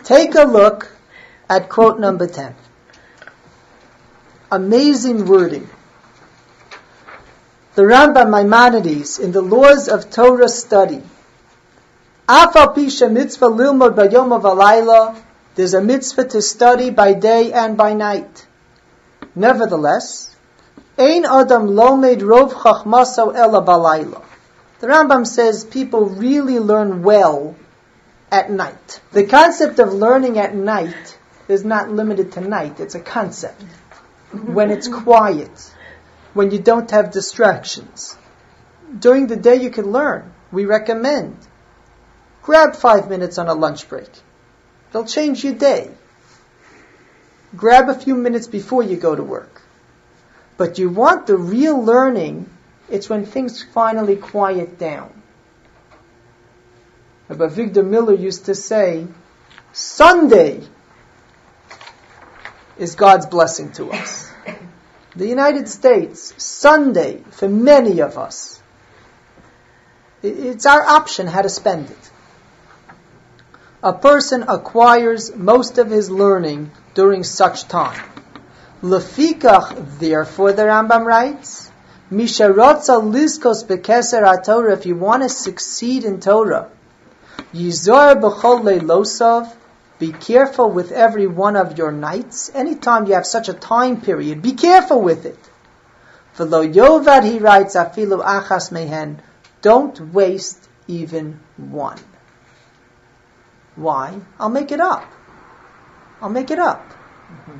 Take a look at quote number 10. Amazing wording. The Rambam Maimonides in the Laws of Torah Study. Afal pisha mitzvah lilmod bayom v'alayla. There's a mitzvah to study by day and by night. Nevertheless, ein adam lomed rov chachmaso ela balayla. The Rambam says people really learn well at night. The concept of learning at night is not limited to night. It's a concept. When it's quiet, when you don't have distractions. During the day you can learn. We recommend. Grab 5 minutes on a lunch break. It'll change your day. Grab a few minutes before you go to work. But you want the real learning, it's when things finally quiet down. Rabbi Victor Miller used to say, Sunday is God's blessing to us. The United States, Sunday, for many of us, it's our option how to spend it. A person acquires most of his learning during such time. Lefikach, therefore, the Rambam writes, Misharotza liskos bekeser haTorah, if you want to succeed in Torah, Yizor b'chol leilosav, be careful with every one of your nights. Anytime you have such a time period, be careful with it. V'lo yovad, he writes, afilu achas mehen, don't waste even one. Why? I'll make it up. No.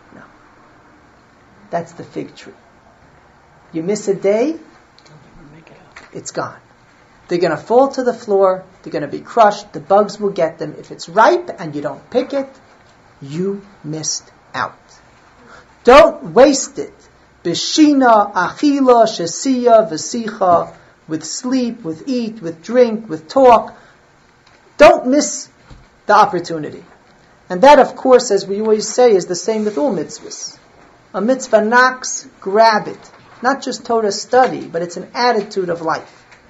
That's the fig tree. You miss a day, it's gone. They're going to fall to the floor, they're going to be crushed, the bugs will get them. If it's ripe and you don't pick it, you missed out. Don't waste it. Bishina, achila, shesiya, vesicha, with sleep, with eat, with drink, with talk. Don't miss the opportunity. And that, of course, as we always say, is the same with all mitzvahs. A mitzvah knocks, grab it. Not just Torah study, but it's an attitude of life.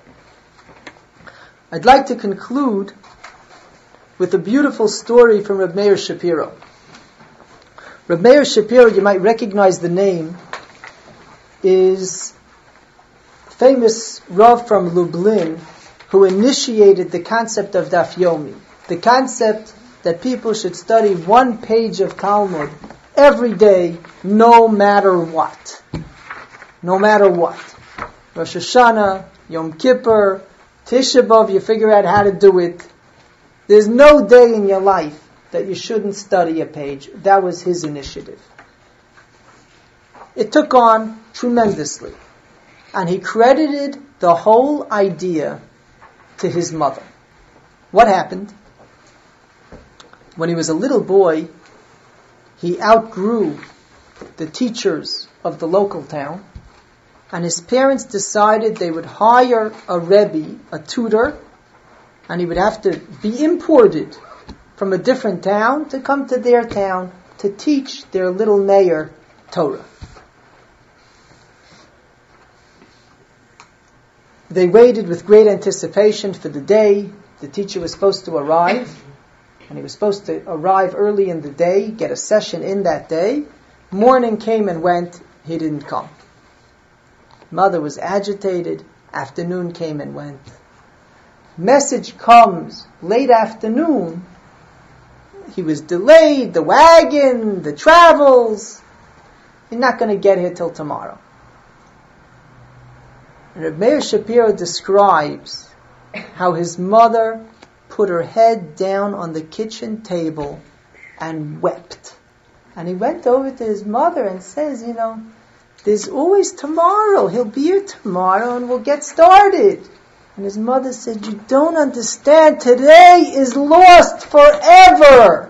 I'd like to conclude with a beautiful story from Reb Meir Shapiro. Reb Meir Shapiro, you might recognize the name, is famous Rav from Lublin who initiated the concept of Daf Yomi. The concept that people should study one page of Talmud every day, no matter what. No matter what. Rosh Hashanah, Yom Kippur, Tisha B'Av, you figure out how to do it. There's no day in your life that you shouldn't study a page. That was his initiative. It took on tremendously. And he credited the whole idea to his mother. What happened? When he was a little boy, he outgrew the teachers of the local town, and his parents decided they would hire a Rebbe, a tutor, and he would have to be imported from a different town to come to their town to teach their little mayor Torah. They waited with great anticipation for the day the teacher was supposed to arrive, and he was supposed to arrive early in the day, get a session in that day. Morning came and went, he didn't come. Mother was agitated, afternoon came and went. Message comes late afternoon, he was delayed, the wagon, the travels, you're not going to get here till tomorrow. Reb Meir Shapiro describes how his mother put her head down on the kitchen table and wept. And he went over to his mother and says, there's always tomorrow. He'll be here tomorrow and we'll get started. And his mother said, you don't understand. Today is lost forever.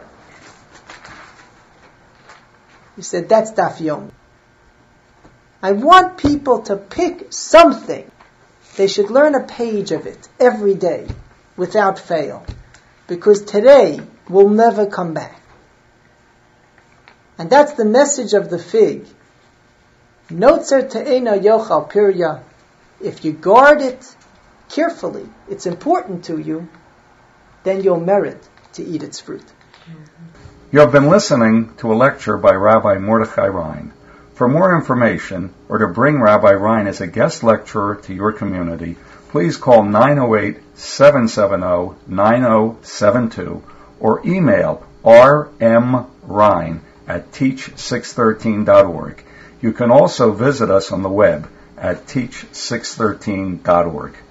He said, that's Daf Yomi. I want people to pick something. They should learn a page of it every day without fail. Because today will never come back. And that's the message of the fig. Notzer te'ena yochal pirya. If you guard it carefully, it's important to you, then you'll merit to eat its fruit. You have been listening to a lecture by Rabbi Mordechai Ryan. For more information, or to bring Rabbi Ryan as a guest lecturer to your community, please call 908-770-9072 or email rmryan@teach613.org. You can also visit us on the web at teach613.org.